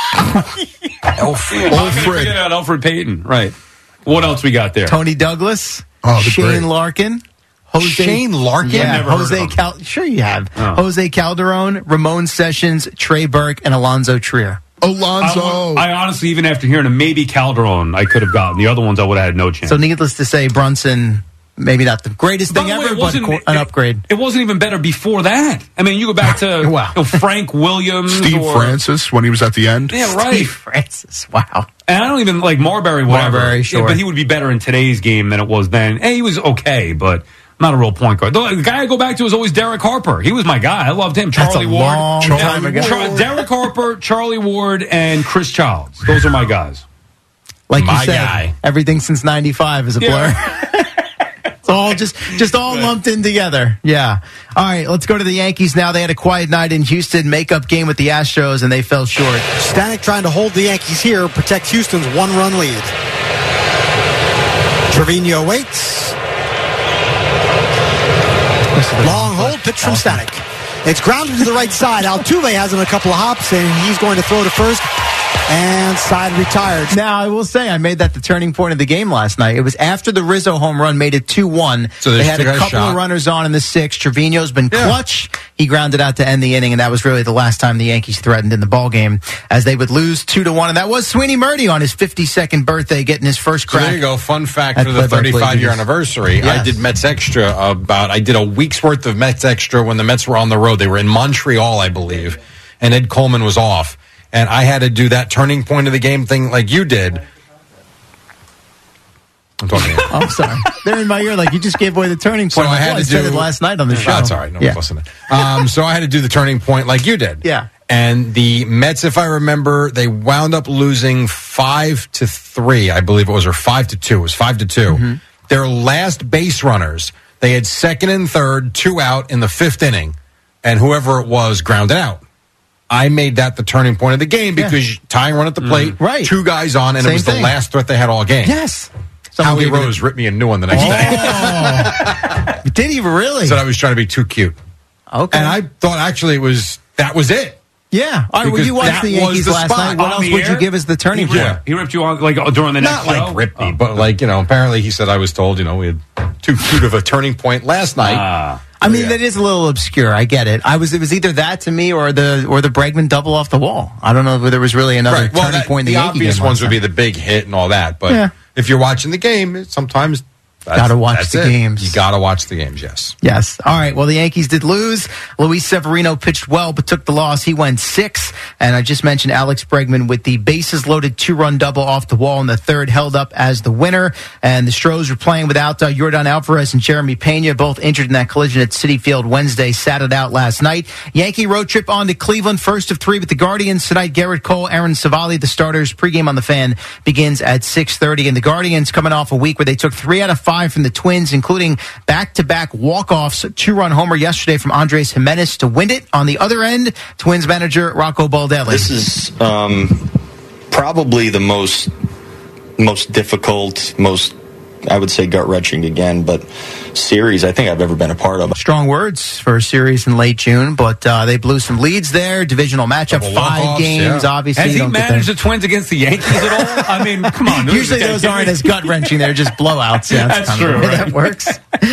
Alfred. Alfred. Yeah, Alfred Payton. Right. What else we got there? Tony Douglas. Oh, the Shane great. Larkin. Jose, Shane Larkin? Yeah, Never heard Jose of him. Cal. Sure, you have. Oh. Jose Calderon, Ramon Sessions, Trey Burke, and Alonzo Trier. Alonzo. I, I honestly, even after hearing a maybe Calderon, I could have gotten. The other ones I would have had no chance. So, needless to say, Brunson, maybe not the greatest By thing the way, ever, it but wasn't- co- an upgrade. It wasn't even better before that. I mean, you go back to Wow. you know, Frank Williams. Steve or, Francis when he was at the end. Yeah, right. Steve Francis. Wow. And I don't even like Marbury, whatever. Marbury, Yeah, sure. but he would be better in today's game than it was then. Hey, he was okay, but not a real point guard. The guy I go back to is always Derek Harper. He was my guy. I loved him. That's Charlie a Ward. long Charlie time ago. Char- Derek Harper, Charlie Ward, and Chris Childs. Those are my guys. Like My you said, guy. everything since ninety-five is a blur. Yeah. It's all just just all lumped in together. Yeah. All right, let's go to the Yankees now. They had a quiet night in Houston, makeup game with the Astros, and they fell short. Stanek trying to hold the Yankees here, protect Houston's one-run lead. Trevino waits. Long hold, pitch from Stanek. It's grounded to the right side. Altuve has him a couple of hops, and he's going to throw to first. And side retired. Now, I will say, I made that the turning point of the game last night. It was after the Rizzo home run made it two one. So they there's had two a guys couple shot. of runners on in the sixth. Trevino's been Yeah. clutch. He grounded out to end the inning, and that was really the last time the Yankees threatened in the ballgame, as they would lose two to one. And that was Sweeney Murdy on his fifty-second birthday, getting his first So crack. there you go. Fun fact at for the play-by-play thirty-five year duties. anniversary. Yes. I did Mets Extra about, I did a week's worth of Mets Extra when the Mets were on the road. They were in Montreal, I believe, and Ed Coleman was off. And I had to do that turning point of the game thing like you did. I'm talking to you. I'm sorry. They're in my ear like you just gave away the turning So point. I Like, had well, to said do it last night on the show. That's all right. No Yeah. one's listening. Um, so I had to do the turning point like you did. Yeah. And the Mets, if I remember, they wound up losing five to three, I believe it was, or five to two. It was five to two. Mm-hmm. Their last base runners, they had second and third, two out in the fifth inning, and whoever it was grounded out. I made that the turning point of the game because tying run at the plate, Right. two guys on, and Same it was thing. the last threat they had all game. Yes. Howie gave it a- Rose ripped me a new one the next day. Oh. Did he really? Said I was trying to be too cute. Okay. And I thought actually it was that was it. Yeah. All right. Well, Because you watched that the was Yankees the last spot. night. What On else the would you air? give as the turning He point? ripped, he ripped you on like during the next Not show? like ripped me, but like, you know, apparently he said I was told, you know, we had too cute of a turning point last night. Ah. I mean, that is a little obscure. I get it. I was. It was either that to me or the or the Bregman double off the wall. I don't know if there was really another Right. Well, turning that- point in the, the Yankee obvious game ones last would be night. the big hit and all that. But Yeah. if you're watching the game, it- sometimes that's, Gotta watch that's the it. games. You got to watch the games, yes. Yes. All right. Well, the Yankees did lose. Luis Severino pitched well, but took the loss. He went six. And I just mentioned Alex Bregman with the bases loaded two-run double off the wall in the third, held up as the winner. And the Stros were playing without uh, Yordan Alvarez and Jeremy Pena, both injured in that collision at Citi Field Wednesday. Sat it out last night. Yankee road trip on to Cleveland, first of three with the Guardians tonight. Garrett Cole, Aaron Savali, the starters. Pregame on the Fan begins at six thirty. And the Guardians coming off a week where they took three out of five from the Twins, including back-to-back walk-offs, two-run homer yesterday from Andres Jimenez to win it. On the other end, Twins manager Rocco Baldelli. This is um, probably the most most difficult, most, I would say, gut-wrenching again, but series I think I've ever been a part of. Strong words for a series in late June, but uh, they blew some leads there. Divisional matchup, Couple five walk-offs, games, yeah. obviously. Has you he don't get managed there. the Twins against the Yankees at all? I mean, come on. Usually those aren't as gut-wrenching. They're just blowouts. Yeah, That's kind of true, the way right? that works.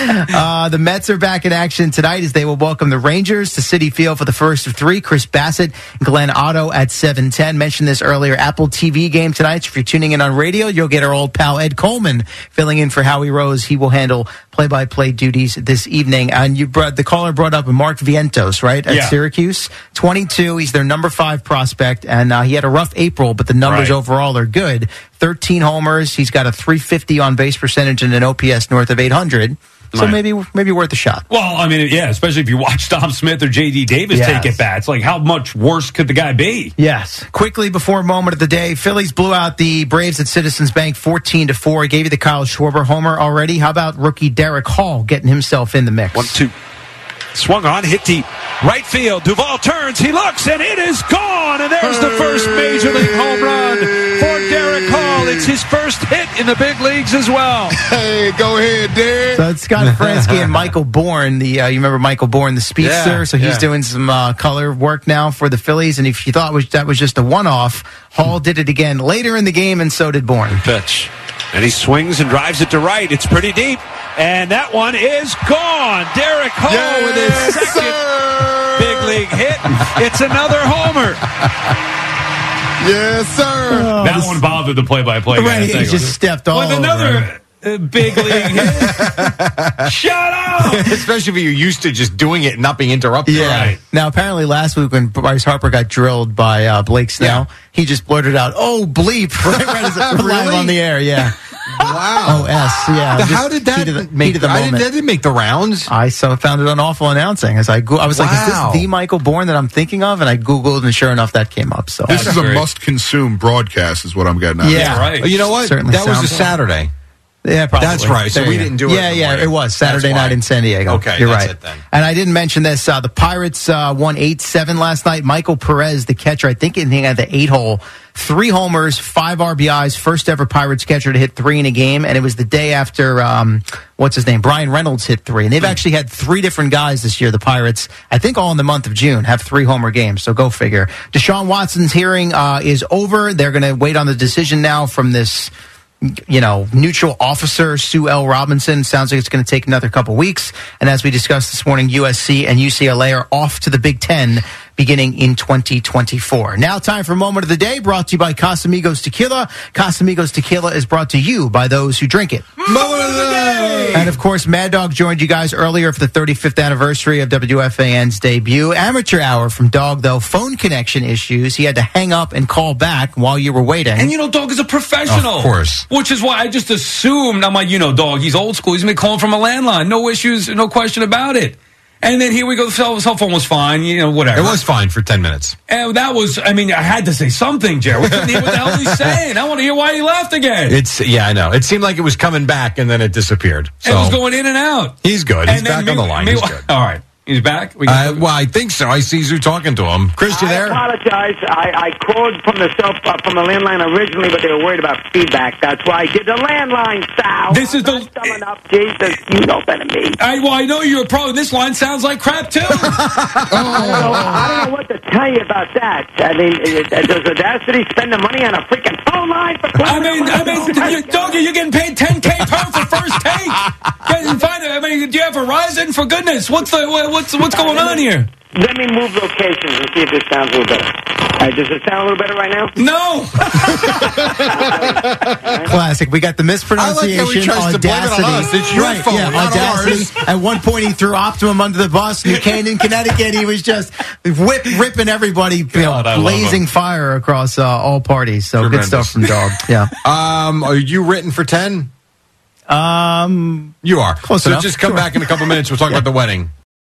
Uh, the Mets are back in action tonight as they will welcome the Rangers to Citi Field for the first of three. Chris Bassett, Glenn Otto at seven ten. Mentioned this earlier. Apple T V game tonight. So if you're tuning in on radio, you'll get our old pal Ed Coleman filling in for Howie Rose. He will handle play-by-play duties this evening. And you brought the caller brought up Mark Vientos, right, at Yeah. Syracuse. twenty-two. He's their number five prospect, and uh, he had a rough April, but the numbers Right. overall are good. thirteen homers. He's got a three fifty on base percentage and an O P S north of eight hundred. So Right. maybe maybe worth a shot. Well, I mean, yeah, especially if you watch Tom Smith or J D Davis Yes. take it back. It's like, how much worse could the guy be? Yes. Quickly before moment of the day, Phillies blew out the Braves at Citizens Bank fourteen to four. I gave you the Kyle Schwarber homer already. How about rookie Derek Hall getting himself in the mix? One, two. Swung on, hit deep. Right field. Duvall turns. He looks, and it is gone. And there's the first Major League home run for Derek Hall. It's his first hit in the big leagues as well. Hey, go ahead, Derek. So it's Scott Fransky and Michael Bourne. The uh, you remember Michael Bourne, the speedster. Yeah, so he's yeah. doing some uh, color work now for the Phillies. And if you thought was, that was just a one-off, Hall did it again later in the game, and so did Bourne. Pitch. And he swings and drives it to right. It's pretty deep. And that one is gone. Derek Hall Yes, with his second sir. big league hit. It's another homer. Yes, sir. Oh, that this- one bothered the play-by-play guy. Right, he just stepped all With over another him. uh, big league hit. Shut up! Especially if you're used to just doing it and not being interrupted. Yeah. Right. Now, apparently, last week when Bryce Harper got drilled by uh, Blake Snell, he just blurted out, "Oh, bleep!" right, right as it live Really? on the air. Yeah. Wow. Oh, S. Yeah. The- Just how did that heat of the, make heat of the I moment. didn't, that didn't make the rounds? I so found it on awful announcing. As I, go- I was like, Wow. "Is this the Michael Bourne that I'm thinking of?" And I googled, and sure enough, that came up. So This is a great. must-consume broadcast, is what I'm getting at. Yeah. Right. You know what? Certainly That was a sounds- Saturday. Yeah, probably. That's right. So There we you go. didn't do it. Yeah, in the yeah, morning. it was Saturday That's night why. in San Diego. Okay, You're that's right. it then. And I didn't mention this. Uh, the Pirates uh, won eight seven last night. Michael Perez, the catcher, I think he had the eight hole. Three homers, five R B Is, first ever Pirates catcher to hit three in a game. And it was the day after, um, what's his name? Brian Reynolds hit three. And they've actually had three different guys this year, the Pirates, I think all in the month of June, have three homer games. So go figure. Deshaun Watson's hearing uh, is over. They're going to wait on the decision now from this, you know, neutral officer, Sue L. Robinson. Sounds like it's going to take another couple weeks. And as we discussed this morning, U S C and U C L A are off to the Big Ten beginning in twenty twenty-four. Now time for Moment of the Day, brought to you by Casamigos Tequila. Casamigos Tequila is brought to you by those who drink it. Moment of the Day! And of course, Mad Dog joined you guys earlier for the thirty-fifth anniversary of W F A N's debut. Amateur hour from Dog, though, phone connection issues. He had to hang up and call back while you were waiting. And you know, Dog is a professional. Of course. Which is why I just assumed, I'm like, you know, Dog, he's old school. He's been calling from a landline. No issues, no question about it. And then here we go. The cell, cell phone was fine, you know, whatever. It was fine for ten minutes. And that was, I mean, I had to say something, Jerry. We couldn't hear what the hell he's saying. I want to hear why he left again. It's yeah, I know. It seemed like it was coming back and then it disappeared. So It was going in and out. he's good. He's And then back on the me- line. me- He's good. All right. He's back? We Uh, well, I think so. I see you talking to him. Chris, you I there? apologize. I, I called from the cell uh, from the landline originally, but they were worried about feedback. That's why I did the landline style. This is the dumb enough, Jesus. You know better than me. I, well, I know you're a pro. This line sounds like crap, too. I, don't know, I don't know what to tell you about that. I mean, it, it, does Audacity spend the money on a freaking phone line for? I mean, I mean, you, Doggy, you're getting paid ten K per for first take. Get, find it. I mean, do you have Verizon? For goodness, what's the what's what's going on here? Let me move locations and see if this sounds a little better. All right, does it sound a little better right now? No. Classic. We got the mispronunciation. I like how he tries to blame it on Audacity. us. It's your right, fault, yeah, not Audacity. ours. At one point, he threw Optimum under the bus. New Canaan, Connecticut. He was just whip, ripping everybody, you know, God, I love blazing him. fire across uh, all parties. So Tremendous. good stuff from Dog. Yeah. Um, are you written for ten? Um, you are. Close so enough. just come Sure. back in a couple minutes. We'll talk about the wedding.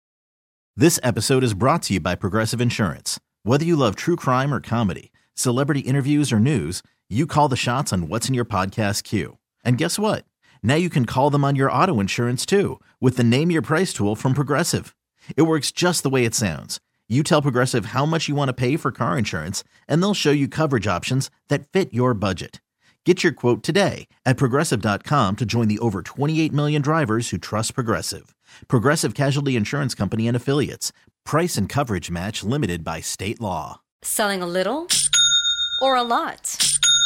This episode is brought to you by Progressive Insurance. Whether you love true crime or comedy, celebrity interviews or news, you call the shots on what's in your podcast queue. And guess what? Now you can call them on your auto insurance too with the Name Your Price tool from Progressive. It works just the way it sounds. You tell Progressive how much you want to pay for car insurance, and they'll show you coverage options that fit your budget. Get your quote today at Progressive dot com to join the over twenty-eight million drivers who trust Progressive. Progressive Casualty Insurance Company and Affiliates. Price and coverage match limited by state law. Selling a little or a lot?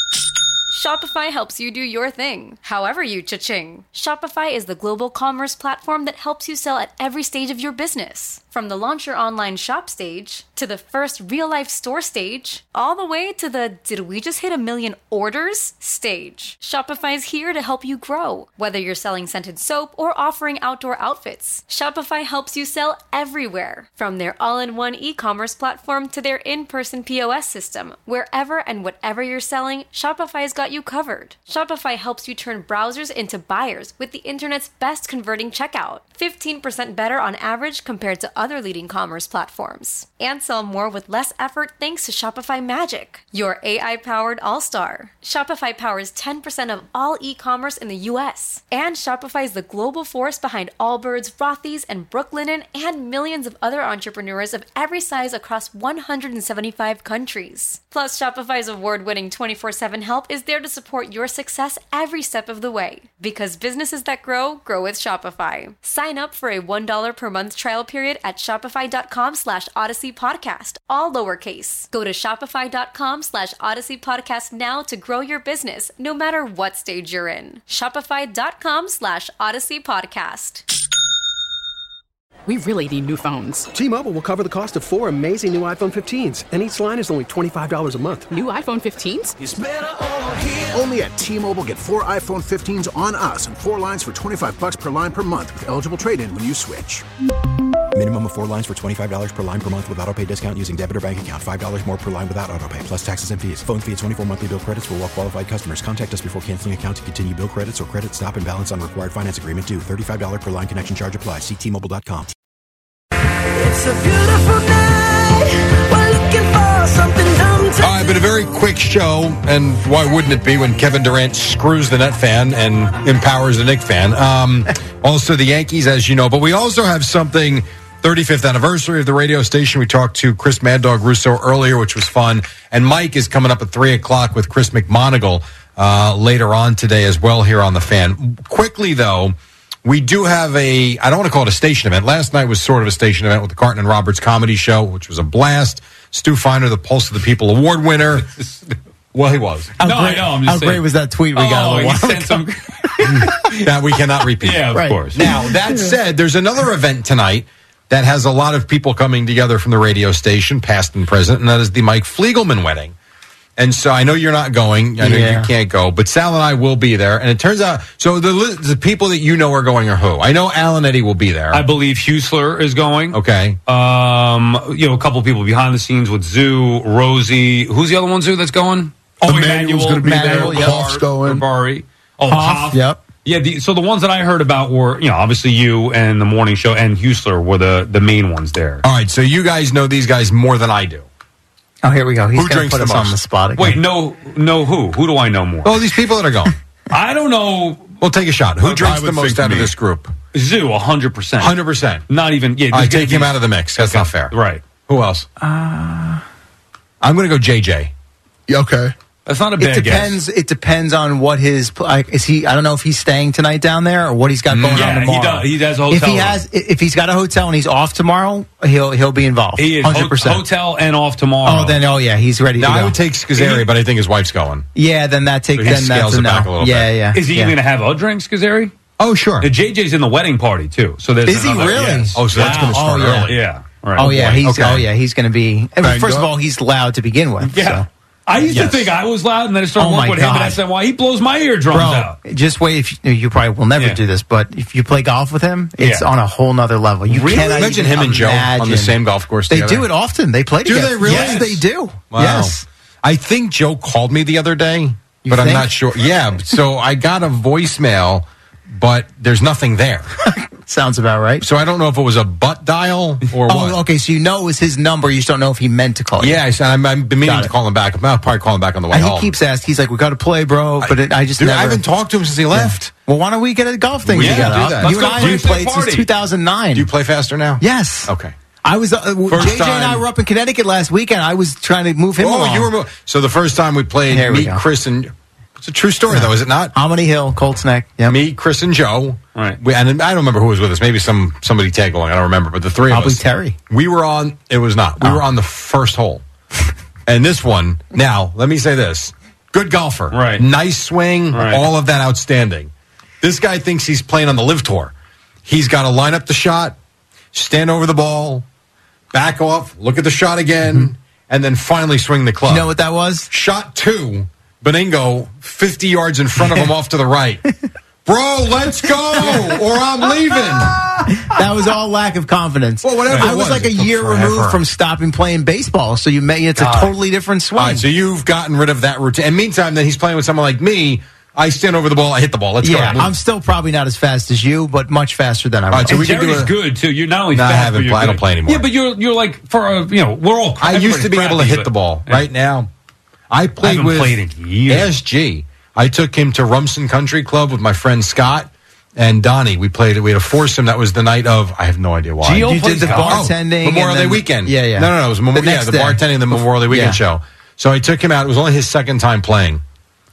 Shopify helps you do your thing, however you cha-ching. Shopify is the global commerce platform that helps you sell at every stage of your business. From the launch your online shop stage, to the first real-life store stage, all the way to the did we just hit a million orders stage. Shopify is here to help you grow. Whether you're selling scented soap or offering outdoor outfits, Shopify helps you sell everywhere. From their all-in-one e-commerce platform to their in-person P O S system, wherever and whatever you're selling, Shopify's got you covered. Shopify helps you turn browsers into buyers with the internet's best converting checkout. fifteen percent better on average compared to other leading commerce platforms. And sell more with less effort thanks to Shopify Magic, your A I-powered all-star. Shopify powers ten percent of all e-commerce in the U S. And Shopify is the global force behind Allbirds, Rothy's, and Brooklinen, and millions of other entrepreneurs of every size across one hundred seventy-five countries. Plus, Shopify's award-winning twenty-four seven help is there to support your success every step of the way. Because businesses that grow, grow with Shopify. Sign up for a one dollar per month trial period at shopify.com slash Odyssey Podcast, all lowercase. Go to shopify.com slash Odyssey Podcast now to grow your business, no matter what stage you're in. Shopify.com slash Odyssey Podcast. We really need new phones. T-Mobile will cover the cost of four amazing new iPhone fifteens, and each line is only twenty-five dollars a month. New iPhone fifteens? It's better over here. Only at T-Mobile, get four iPhone fifteens on us and four lines for twenty-five bucks per line per month with eligible trade-in when you switch. Minimum of four lines for twenty-five dollars per line per month with autopay discount using debit or bank account. five dollars more per line without autopay, plus taxes and fees. Phone fee at twenty-four monthly bill credits for well-qualified customers. Contact us before canceling account to continue bill credits or credit stop and balance on required finance agreement due. thirty-five dollars per line connection charge applies. See T Mobile dot com. It's a beautiful night. We're looking for something dumb to All right, been a very quick show, and why wouldn't it be when Kevin Durant screws the Net fan and empowers the Knicks fan? Um, also, the Yankees, as you know. But we also have something, thirty-fifth anniversary of the radio station. We talked to Chris Mad Dog Russo earlier, which was fun. And Mike is coming up at three o'clock with Chris McMonigal uh, later on today as well here on The Fan. Quickly, though, we do have a, I don't want to call it a station event. Last night was sort of a station event with the Carton and Roberts comedy show, which was a blast. Stu Feiner, the Pulse of the People award winner. Well, he was. How no, great, I know. I'm just how saying. great was that tweet we got Oh, a little he while sent ago? some. That we cannot repeat. Yeah, of Right. course. Now, that said, there's another event tonight that has a lot of people coming together from the radio station, past and present, and that is the Mike Fliegelman wedding. And so I know you're not going. I know Yeah. you can't go. But Sal and I will be there. And it turns out, so the li- the people that you know are going are who? I know Alan Eddy will be there. I believe Husler is going. Okay. Um, you know, a couple of people behind the scenes with Zoo, Rosie. Who's the other one, Zoo, that's going? Oh, Emmanuel's gonna be Emmanuel, there. yeah. Hoff's going. Barbari. Oh, Hoff, Hoff. yep. Yeah, the, so the ones that I heard about were, you know, obviously you and the morning show and Husler were the, the main ones there. All right, so you guys know these guys more than I do. Oh, here we go. He's Who going to drinks put the us on most? the spot again. Wait, no, no who? Who do I know more? Oh, these people that are going. I don't know. We'll take a shot. Who I drinks would the most think out of me. this group? Zoo, one hundred percent. one hundred percent. Not even, yeah. I there's take gonna him be- out of the mix. That's not fair. Right. Who else? Uh, I'm going to go J J. Yeah, okay. That's not a It bad depends. guess. It depends on what his like. Is he? I don't know if he's staying tonight down there or what he's got going Yeah, on he tomorrow. does- he has a If hotel he room. has, if he's got a hotel and he's off tomorrow, he'll he'll be involved. He is hundred ho- percent. hotel and off tomorrow. Oh, then oh yeah, he's ready Now, to go. I would take Scazzeri, but I think his wife's going. yeah, then that takes So he then scales that's a it no. back a little yeah, bit. yeah. Is he yeah. going to have a drink, Scazzeri? Oh, sure. Uh, J J's in the wedding party, too. So there's Is he another- really? yes. Oh, so that's Wow. going to start Oh, yeah. early. Yeah. Right. Oh yeah, boy. he's Okay. oh yeah, he's going to be. I mean, Banged first of up? all, he's loud to begin with. Yeah. So. I used Yes. to think I was loud, and then I started Oh, working my with him God. at S N Y. He blows my eardrums Bro, out. just wait. If you, you probably will never Yeah. do this, but if you play golf with him, it's Yeah. on a whole nother level. You Really? cannot Imagine even him and Joe on the imagine. same golf course They together. do it often. They play Do together. they really? Yes, they do. Wow. Yes. I think Joe called me the other day, You but I'm think? not sure. Yeah, so I got a voicemail, but there's nothing there. Sounds about right. So I don't know if it was a butt dial or what. Oh, okay. So you know it was his number. You just don't know if he meant to call you. Yeah, I said, I'm, I've been meaning Got to it. call him back. I'll probably call him back on the way And home. he keeps asking. He's like, "We got to play, bro." But it, I just Dude, never. I haven't talked to him since he left. Well, why don't we get a golf thing We should together? do that. You Let's and go I play have for the played since party. two thousand nine. Do you play faster now? Yes. Okay. I was. Uh, First J J and I time- were up in Connecticut last weekend. I was trying to move him Oh, along. you were. mo- So the first time we played Here we Meet go. Chris and. It's a true story, though, is it not? Hominy Hill, Colts Neck. Yep. Me, Chris, and Joe. Right. We, and I don't remember who was with us. Maybe some somebody tag along. I don't remember. But the three Probably of us. Terry. We were on. It was not. We Oh. were on the first hole. And this one. Now, let me say this: good golfer. Right. Nice swing. Right. All of that outstanding. This guy thinks he's playing on the Live Tour. He's got to line up the shot, stand over the ball, back off, look at the shot again, Mm-hmm. and then finally swing the club. You know what that was? Shot two, Beningo, fifty yards in front of him off to the right. Bro, let's go, or I'm leaving. That was all lack of confidence. Well, whatever I it was, was, like a it took year forever. removed from stopping playing baseball, so you may it's a God. totally different swing. All right, so you've gotten rid of that routine. And meantime, then he's playing with someone like me. I stand over the ball, I hit the ball. Let's yeah, go. I'm still probably not as fast as you, but much faster than I was. All right, so And we can do Jerry's a- good, too. You're not only No, I fast, haven't but you're play- I don't good. play anymore. Yeah, but you're, you're like, for a, you know, we're all I used to be able to crappy, hit but- the ball. Yeah. Right now, I played haven't with played in years. S G. I took him to Rumson Country Club with my friend Scott and Donnie. We played. We had a foursome. That was the night of. I have no idea why. Gio You did plays the golf. bartending, Oh, Memorial and Day then- weekend. Yeah, yeah. No, no, no. It was Memorial. The Yeah, next the day. bartending, the Memorial Day weekend Yeah. show. So I took him out. It was only his second time playing.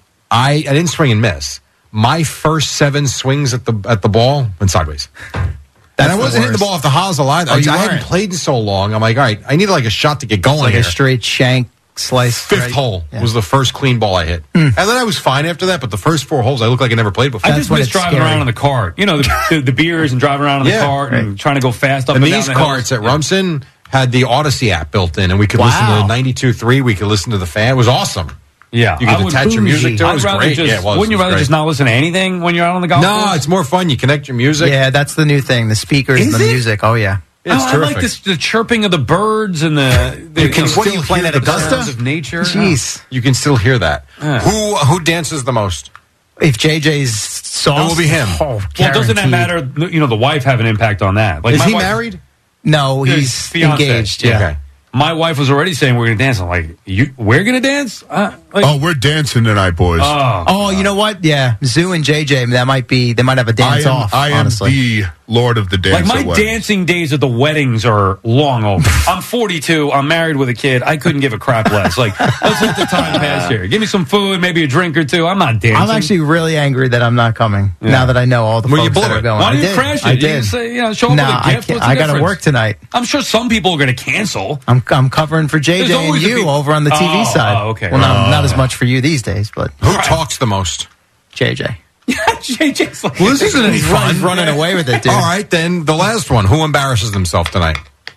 I I didn't swing and miss. My first seven swings at the at the ball went sideways. and I the wasn't hitting the worst. ball off the hosel either. Oh, I, you I hadn't weren't? played in so long. I'm like, all right, I need like a shot to get going like here. a straight shank slice. Fifth right? hole Yeah. was the first clean ball I hit. And then I was fine after that, but the first four holes, I looked like I never played before. I That's just when miss it's driving scary. around in the cart. You know, the, the, the beers and driving around in the Yeah, cart and trying to go fast up and, and down these the carts hills. at Rumson had the Odyssey app built in, and we could listen Wow. to ninety-two point three. We could listen to the fan. It was awesome. Yeah, You could I would- attach your music to it. It I'd was rather great. just, Yeah, it was. Wouldn't you It was rather great. just not listen to anything when you're out on the golf No, course? it's more fun. You connect your music. Yeah, that's the new thing. The speakers Is and the it? music. Oh yeah. It's oh, I terrific. like this, the chirping of the birds and the. the You can what still are you playing hear at the Augusta? sounds of nature. Jeez. You can still hear that. Yeah. Who who dances the most? If J J's sauce, It will be him. Oh, Well, doesn't that guaranteed. matter? You know, the wife have an impact on that. Like Is my he wife- married? No, His he's fiancé. engaged. Yeah. Okay. my wife was already saying we're going to dance. I'm like, you, we're going to dance? Uh, like, oh, we're dancing tonight, boys. Oh, oh, you know what? Yeah, Zoo and J J, that might be, they might have a dance I am, off, I am honestly. the Lord of the dance. Like, my dancing days at the weddings are long over. I'm forty-two. I'm married with a kid. I couldn't give a crap less. Like, let's let the time pass here. Give me some food, maybe a drink or two. I'm not dancing. I'm actually really angry that I'm not coming, yeah. now that I know all the well, folks you that are going. Why don't I you did. crash it? I you did. Can say, you know, show up no, with a gift. I, What's the I got to difference? work tonight. I'm sure some people are going to cancel. I'm I'm covering for J J There's and always a you people- over on the T V Oh, side. oh, okay. Well, not, Oh. not as much for you these days, but Who talks the most? J J. J J's like, Well, this isn't any He's fun. run- he's running away with it, dude. All right, then the last one. Who embarrasses themselves tonight?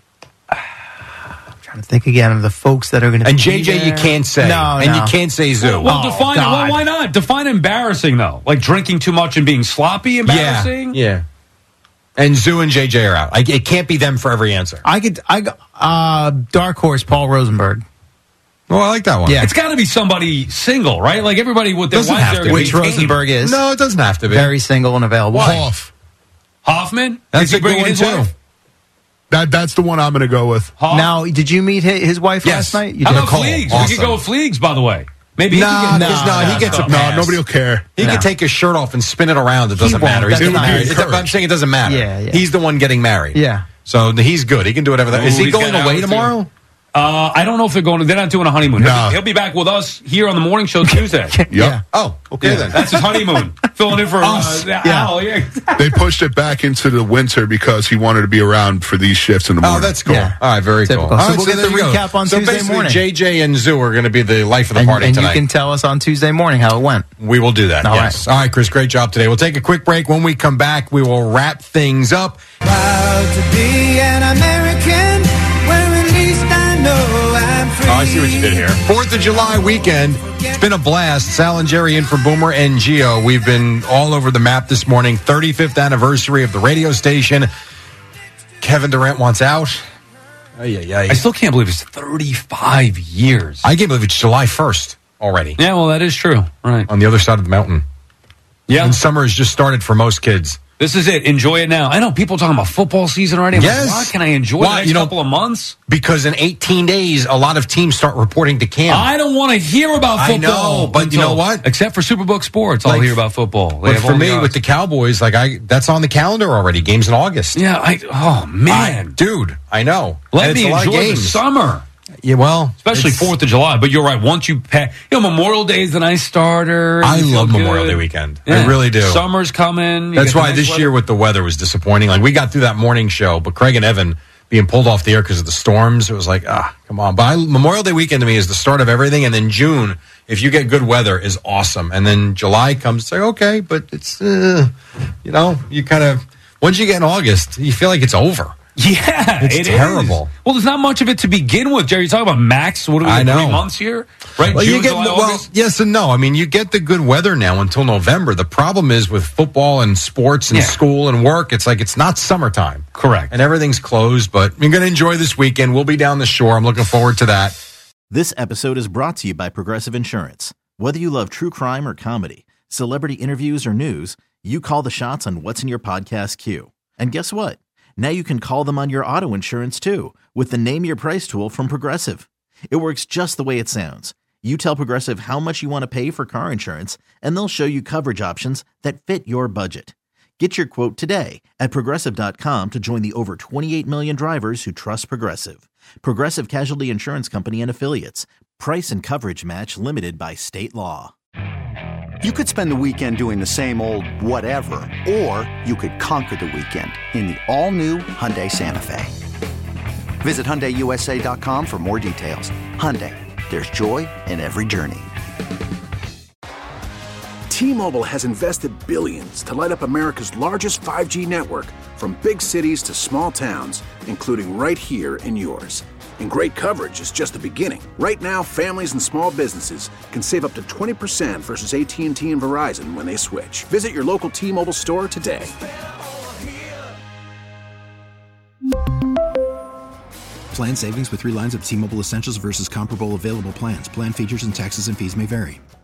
Trying to think again of the folks that are going to. And J J, you can't say. No, and no. you can't say Zoo. Well, Oh, define it. God. Well, why not? Define embarrassing, though. Like drinking too much and being sloppy embarrassing? Yeah. Yeah. And Zoo and J J are out. I, it can't be them for every answer. I could. I uh, dark horse Paul Rosenberg. Oh, I like that one. Yeah. It's got to be somebody single, right? Like everybody with their Doesn't wives have there to are be. gonna Which be tame. Rosenberg is. No, it doesn't have to be. Very single and available. Why? Hoff. Hoffman? That's Is he a good bringing one, his too. wife? That that's the one I'm going to go with. Hoff? Now, did you meet his, his wife Yes. last night? You How did. about Nicole. Fleegs? We Awesome. could go with Fleegs, by the way. Maybe he Nah, could get because no, he gets a No, pass. nobody will care. He No. can take his shirt off and spin it around. It doesn't won't. matter. He's That's getting not- married. It- encouraged. I'm saying it doesn't matter. Yeah, yeah. He's the one getting married. Yeah. So he's good. He can do whatever. That, Ooh, is he he's going got away hours, tomorrow? too. Uh, I don't know if they're going. They're not doing a honeymoon. No. He'll, be, he'll be back with us here on the morning show Tuesday. Yep. Oh, okay Yeah, then. that's his honeymoon. Filling in for Us. uh, Yeah. Al. Yeah. They pushed it back into the winter because he wanted to be around for these shifts in the Oh, morning. that's cool. Yeah. All right, very Typical. cool. So All right, we'll get there the you go. recap on so Tuesday basically, morning. J J and Zoo are going to be the life of the And, party and you tonight. can tell us on Tuesday morning how it went. We will do that. All yes. All right, Chris. Great job today. We'll take a quick break. When we come back, we will wrap things up. Proud to be an American, where at least I know I'm free. Oh, I see what you did here. Fourth of July weekend. It's been a blast. Sal and Jerry in for Boomer and Geo. We've been all over the map this morning. thirty-fifth anniversary of the radio station. Kevin Durant wants out. Oh, yeah, yeah. I still can't believe it's thirty-five years. I can't believe it's July first already. Yeah, well, that is true. Right. On the other side of the mountain. Yeah. And summer has just started for most kids. This is it. Enjoy it now. I know people talking about football season already. I'm Yes. like, what? Can I enjoy Why? the next You know- couple of months? Because in eighteen days, a lot of teams start reporting to camp. I don't want to hear about I football. know, but you until- know what? Except for Superbook Sports, I'll Like- hear about football. They But have for all the me, odds. with the Cowboys, like I, that's on the calendar already. Games in August. yeah, I oh man, I- dude, I know. let And me it's a lot of enjoy the games. summer, Yeah, well, especially it's- Fourth of July. But you're right. Once you pass, you know, Memorial Day is the nice starter. and I you feel love good. Memorial Day weekend. I Yeah. really do. Summer's coming. You That's get the why nice this weather. year with the weather was disappointing. Like we got through that morning show, but Craig and Evan being pulled off the air because of the storms, it was like, ah, come on. But I, Memorial Day weekend to me is the start of everything, and then June, if you get good weather, is awesome. And then July comes, it's like okay, but it's uh, you know, you kind of once you get in August, you feel like it's over. Yeah, It's it terrible. is. Well, there's not much of it to begin with, Jerry. You're talking about max. What do we I got, know. three months here? Right? Well, June, you get July, well, August? yes and no. I mean, you get the good weather now until November. The problem is with football and sports and Yeah. school and work. It's like it's not summertime, Correct. and everything's closed. But you're going to enjoy this weekend. We'll be down the shore. I'm looking forward to that. This episode is brought to you by Progressive Insurance. Whether you love true crime or comedy, celebrity interviews or news, you call the shots on what's in your podcast queue. And guess what? Now you can call them on your auto insurance too with the Name Your Price tool from Progressive. It works just the way it sounds. You tell Progressive how much you want to pay for car insurance, and they'll show you coverage options that fit your budget. Get your quote today at Progressive dot com to join the over twenty-eight million drivers who trust Progressive. Progressive Casualty Insurance Company and Affiliates. Price and coverage match limited by state law. You could spend the weekend doing the same old whatever, or you could conquer the weekend in the all-new Hyundai Santa Fe. Visit Hyundai U S A dot com for more details. Hyundai, there's joy in every journey. T-Mobile has invested billions to light up America's largest five G network, from big cities to small towns, including right here in yours. And great coverage is just the beginning. Right now, families and small businesses can save up to twenty percent versus A T and T and Verizon when they switch. Visit your local T-Mobile store today. Plan savings with three lines of T-Mobile Essentials versus comparable available plans. Plan features and taxes and fees may vary.